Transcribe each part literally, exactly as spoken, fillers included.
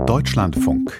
Deutschlandfunk.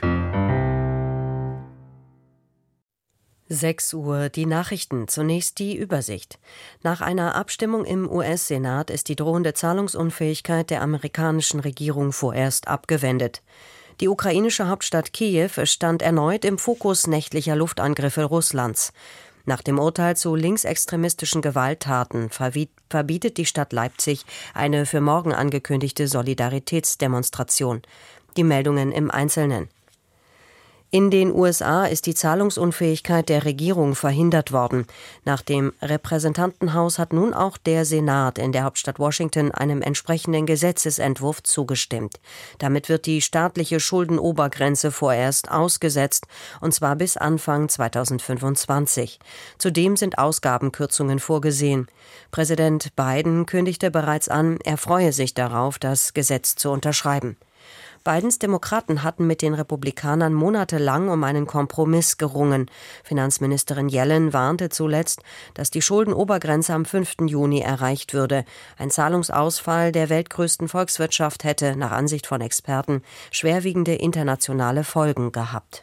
sechs Uhr, die Nachrichten. Zunächst die Übersicht. Nach einer Abstimmung im U S-Senat ist die drohende Zahlungsunfähigkeit der amerikanischen Regierung vorerst abgewendet. Die ukrainische Hauptstadt Kiew stand erneut im Fokus nächtlicher Luftangriffe Russlands. Nach dem Urteil zu linksextremistischen Gewalttaten verbietet die Stadt Leipzig eine für morgen angekündigte Solidaritätsdemonstration. Die Meldungen im Einzelnen. In den U S A ist die Zahlungsunfähigkeit der Regierung verhindert worden. Nach dem Repräsentantenhaus hat nun auch der Senat in der Hauptstadt Washington einem entsprechenden Gesetzesentwurf zugestimmt. Damit wird die staatliche Schuldenobergrenze vorerst ausgesetzt, und zwar bis Anfang zweitausendfünfundzwanzig. Zudem sind Ausgabenkürzungen vorgesehen. Präsident Biden kündigte bereits an, er freue sich darauf, das Gesetz zu unterschreiben. Bidens Demokraten hatten mit den Republikanern monatelang um einen Kompromiss gerungen. Finanzministerin Yellen warnte zuletzt, dass die Schuldenobergrenze am fünften Juni erreicht würde. Ein Zahlungsausfall der weltgrößten Volkswirtschaft hätte, nach Ansicht von Experten, schwerwiegende internationale Folgen gehabt.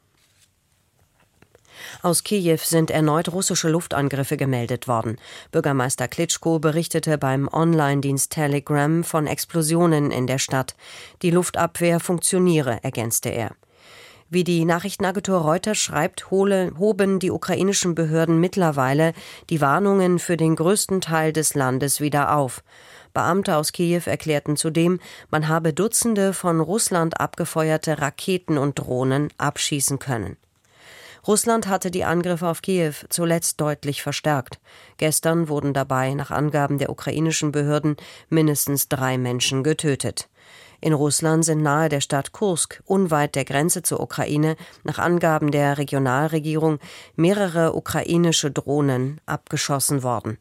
Aus Kiew sind erneut russische Luftangriffe gemeldet worden. Bürgermeister Klitschko berichtete beim Online-Dienst Telegram von Explosionen in der Stadt. Die Luftabwehr funktioniere, ergänzte er. Wie die Nachrichtenagentur Reuters schreibt, hoben die ukrainischen Behörden mittlerweile die Warnungen für den größten Teil des Landes wieder auf. Beamte aus Kiew erklärten zudem, man habe Dutzende von Russland abgefeuerte Raketen und Drohnen abschießen können. Russland hatte die Angriffe auf Kiew zuletzt deutlich verstärkt. Gestern wurden dabei nach Angaben der ukrainischen Behörden mindestens drei Menschen getötet. In Russland sind nahe der Stadt Kursk, unweit der Grenze zur Ukraine, nach Angaben der Regionalregierung mehrere ukrainische Drohnen abgeschossen worden.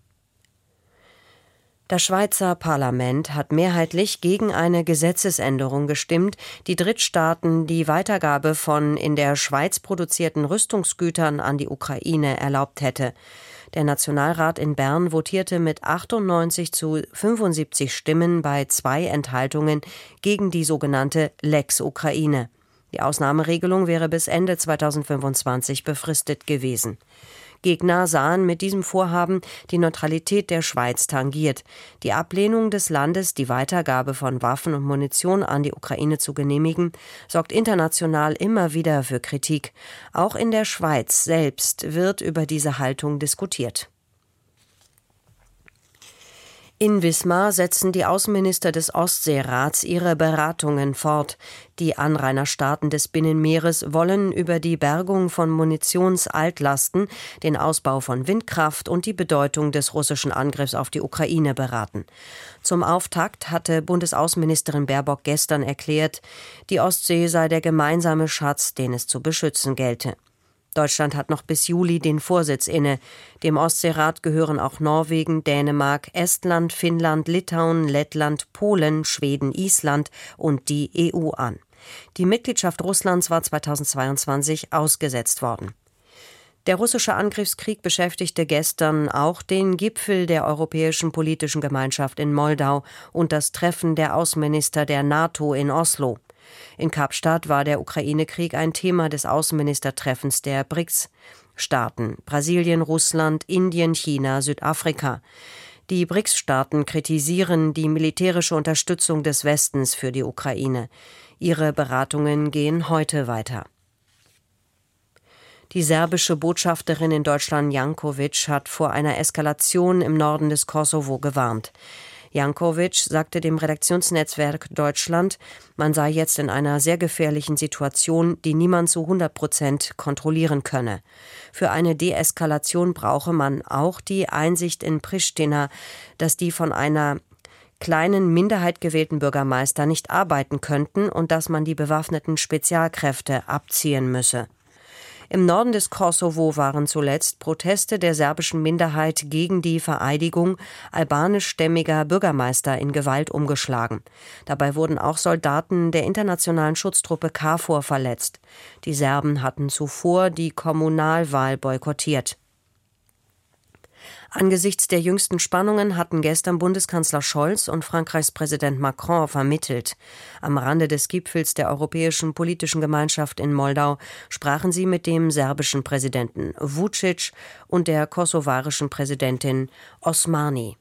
Das Schweizer Parlament hat mehrheitlich gegen eine Gesetzesänderung gestimmt, die Drittstaaten die Weitergabe von in der Schweiz produzierten Rüstungsgütern an die Ukraine erlaubt hätte. Der Nationalrat in Bern votierte mit achtundneunzig zu fünfundsiebzig Stimmen bei zwei Enthaltungen gegen die sogenannte Lex Ukraine. Die Ausnahmeregelung wäre bis Ende zweitausendfünfundzwanzig befristet gewesen. Gegner sahen mit diesem Vorhaben die Neutralität der Schweiz tangiert. Die Ablehnung des Landes, die Weitergabe von Waffen und Munition an die Ukraine zu genehmigen, sorgt international immer wieder für Kritik. Auch in der Schweiz selbst wird über diese Haltung diskutiert. In Wismar setzen die Außenminister des Ostseerats ihre Beratungen fort. Die Anrainerstaaten des Binnenmeeres wollen über die Bergung von Munitionsaltlasten, den Ausbau von Windkraft und die Bedeutung des russischen Angriffs auf die Ukraine beraten. Zum Auftakt hatte Bundesaußenministerin Baerbock gestern erklärt, die Ostsee sei der gemeinsame Schatz, den es zu beschützen gelte. Deutschland hat noch bis Juli den Vorsitz inne. Dem Ostseerat gehören auch Norwegen, Dänemark, Estland, Finnland, Litauen, Lettland, Polen, Schweden, Island und die E U an. Die Mitgliedschaft Russlands war zweitausendzweiundzwanzig ausgesetzt worden. Der russische Angriffskrieg beschäftigte gestern auch den Gipfel der Europäischen Politischen Gemeinschaft in Moldau und das Treffen der Außenminister der NATO in Oslo. In Kapstadt war der Ukraine-Krieg ein Thema des Außenministertreffens der B R I C S-Staaten: Brasilien, Russland, Indien, China, Südafrika. Die B R I C S-Staaten kritisieren die militärische Unterstützung des Westens für die Ukraine. Ihre Beratungen gehen heute weiter. Die serbische Botschafterin in Deutschland, Jankovic, hat vor einer Eskalation im Norden des Kosovo gewarnt. Jankovic sagte dem Redaktionsnetzwerk Deutschland, man sei jetzt in einer sehr gefährlichen Situation, die niemand zu hundert Prozent kontrollieren könne. Für eine Deeskalation brauche man auch die Einsicht in Pristina, dass die von einer kleinen Minderheit gewählten Bürgermeister nicht arbeiten könnten und dass man die bewaffneten Spezialkräfte abziehen müsse. Im Norden des Kosovo waren zuletzt Proteste der serbischen Minderheit gegen die Vereidigung albanischstämmiger Bürgermeister in Gewalt umgeschlagen. Dabei wurden auch Soldaten der internationalen Schutztruppe KFOR verletzt. Die Serben hatten zuvor die Kommunalwahl boykottiert. Angesichts der jüngsten Spannungen hatten gestern Bundeskanzler Scholz und Frankreichs Präsident Macron vermittelt. Am Rande des Gipfels der Europäischen Politischen Gemeinschaft in Moldau sprachen sie mit dem serbischen Präsidenten Vučić und der kosovarischen Präsidentin Osmani.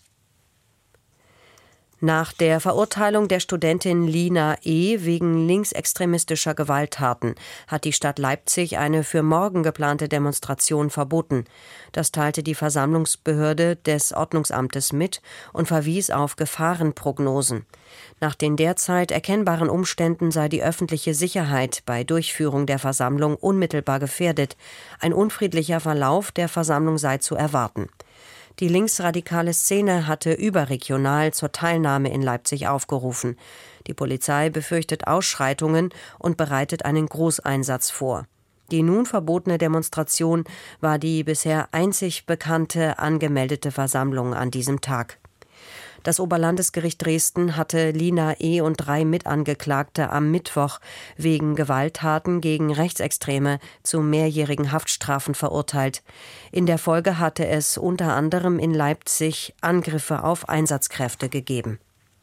Nach der Verurteilung der Studentin Lina E. wegen linksextremistischer Gewalttaten hat die Stadt Leipzig eine für morgen geplante Demonstration verboten. Das teilte die Versammlungsbehörde des Ordnungsamtes mit und verwies auf Gefahrenprognosen. Nach den derzeit erkennbaren Umständen sei die öffentliche Sicherheit bei Durchführung der Versammlung unmittelbar gefährdet. Ein unfriedlicher Verlauf der Versammlung sei zu erwarten. Die linksradikale Szene hatte überregional zur Teilnahme in Leipzig aufgerufen. Die Polizei befürchtet Ausschreitungen und bereitet einen Großeinsatz vor. Die nun verbotene Demonstration war die bisher einzig bekannte angemeldete Versammlung an diesem Tag. Das Oberlandesgericht Dresden hatte Lina E. und drei Mitangeklagte am Mittwoch wegen Gewalttaten gegen Rechtsextreme zu mehrjährigen Haftstrafen verurteilt. In der Folge hatte es unter anderem in Leipzig Angriffe auf Einsatzkräfte gegeben.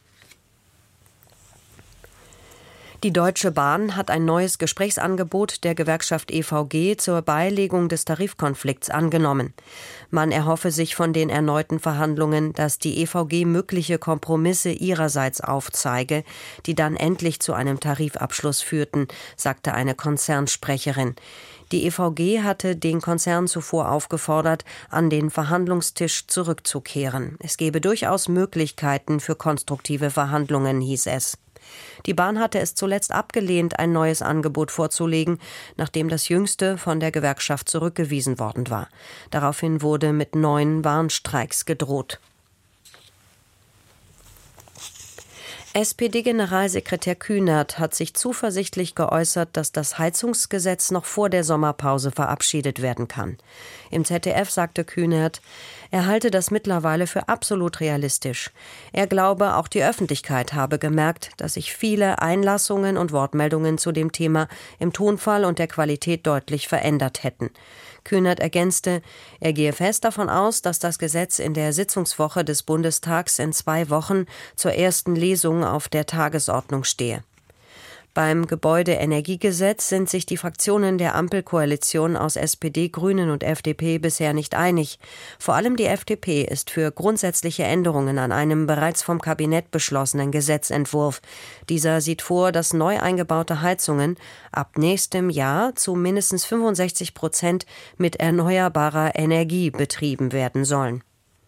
Die Deutsche Bahn hat ein neues Gesprächsangebot der Gewerkschaft E V G zur Beilegung des Tarifkonflikts angenommen. Man erhoffe sich von den erneuten Verhandlungen, dass die E V G mögliche Kompromisse ihrerseits aufzeige, die dann endlich zu einem Tarifabschluss führten, sagte eine Konzernsprecherin. Die E V G hatte den Konzern zuvor aufgefordert, an den Verhandlungstisch zurückzukehren. Es gebe durchaus Möglichkeiten für konstruktive Verhandlungen, hieß es. Die Bahn hatte es zuletzt abgelehnt, ein neues Angebot vorzulegen, nachdem das jüngste von der Gewerkschaft zurückgewiesen worden war. Daraufhin wurde mit neuen Warnstreiks gedroht. S P D-Generalsekretär Kühnert hat sich zuversichtlich geäußert, dass das Heizungsgesetz noch vor der Sommerpause verabschiedet werden kann. Im Z D F sagte Kühnert, er halte das mittlerweile für absolut realistisch. Er glaube, auch die Öffentlichkeit habe gemerkt, dass sich viele Einlassungen und Wortmeldungen zu dem Thema im Tonfall und der Qualität deutlich verändert hätten. Kühnert ergänzte, er gehe fest davon aus, dass das Gesetz in der Sitzungswoche des Bundestags in zwei Wochen zur ersten Lesung auf der Tagesordnung stehe. Beim Gebäudeenergiegesetz sind sich die Fraktionen der Ampelkoalition aus S P D, Grünen und F D P bisher nicht einig. Vor allem die F D P ist für grundsätzliche Änderungen an einem bereits vom Kabinett beschlossenen Gesetzentwurf. Dieser sieht vor, dass neu eingebaute Heizungen ab nächstem Jahr zu mindestens fünfundsechzig Prozent mit erneuerbarer Energie betrieben werden sollen.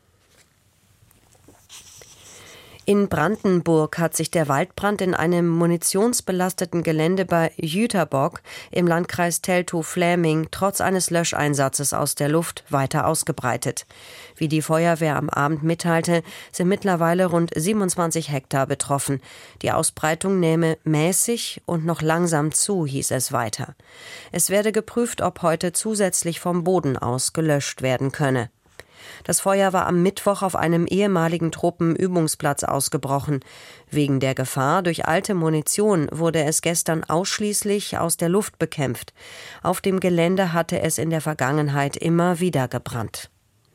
In Brandenburg hat sich der Waldbrand in einem munitionsbelasteten Gelände bei Jüterbock im Landkreis Teltow-Fläming trotz eines Löscheinsatzes aus der Luft weiter ausgebreitet. Wie die Feuerwehr am Abend mitteilte, sind mittlerweile rund siebenundzwanzig Hektar betroffen. Die Ausbreitung nähme mäßig und noch langsam zu, hieß es weiter. Es werde geprüft, ob heute zusätzlich vom Boden aus gelöscht werden könne. Das Feuer war am Mittwoch auf einem ehemaligen Truppenübungsplatz ausgebrochen. Wegen der Gefahr durch alte Munition wurde es gestern ausschließlich aus der Luft bekämpft. Auf dem Gelände hatte es in der Vergangenheit immer wieder gebrannt.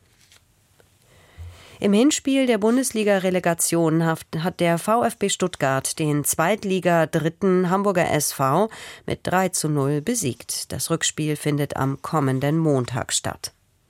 Im Hinspiel der Bundesliga-Relegation hat der VfB Stuttgart den Zweitliga-Dritten Hamburger S V mit drei zu null besiegt. Das Rückspiel findet am kommenden Montag statt.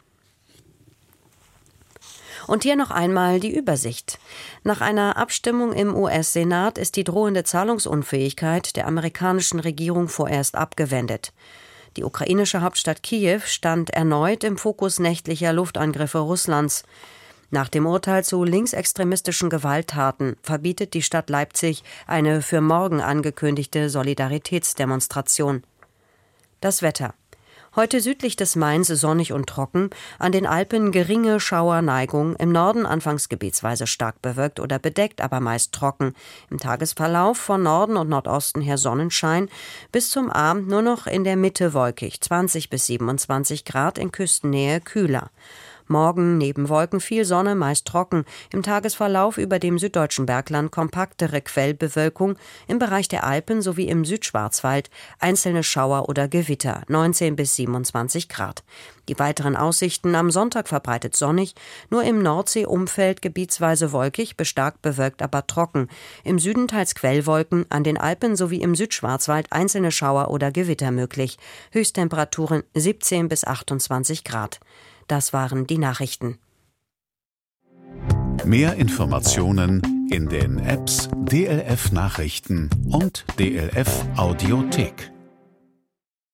Und hier noch einmal die Übersicht. Nach einer Abstimmung im U S-Senat ist die drohende Zahlungsunfähigkeit der amerikanischen Regierung vorerst abgewendet. Die ukrainische Hauptstadt Kiew stand erneut im Fokus nächtlicher Luftangriffe Russlands. Nach dem Urteil zu linksextremistischen Gewalttaten verbietet die Stadt Leipzig eine für morgen angekündigte Solidaritätsdemonstration. Das Wetter. Heute südlich des Mains sonnig und trocken, an den Alpen geringe Schauerneigung, im Norden anfangs gebietsweise stark bewölkt oder bedeckt, aber meist trocken. Im Tagesverlauf von Norden und Nordosten her Sonnenschein, bis zum Abend nur noch in der Mitte wolkig, zwanzig bis siebenundzwanzig Grad, in Küstennähe kühler. Morgen neben Wolken viel Sonne, meist trocken. Im Tagesverlauf über dem süddeutschen Bergland kompaktere Quellbewölkung, im Bereich der Alpen sowie im Südschwarzwald einzelne Schauer oder Gewitter, neunzehn bis siebenundzwanzig Grad. Die weiteren Aussichten: am Sonntag verbreitet sonnig, nur im Nordseeumfeld gebietsweise wolkig, bis stark bewölkt, aber trocken. Im Süden teils Quellwolken, an den Alpen sowie im Südschwarzwald einzelne Schauer oder Gewitter möglich. Höchsttemperaturen siebzehn bis achtundzwanzig Grad. Das waren die Nachrichten. Mehr Informationen in den Apps D L F Nachrichten und D L F Audiothek.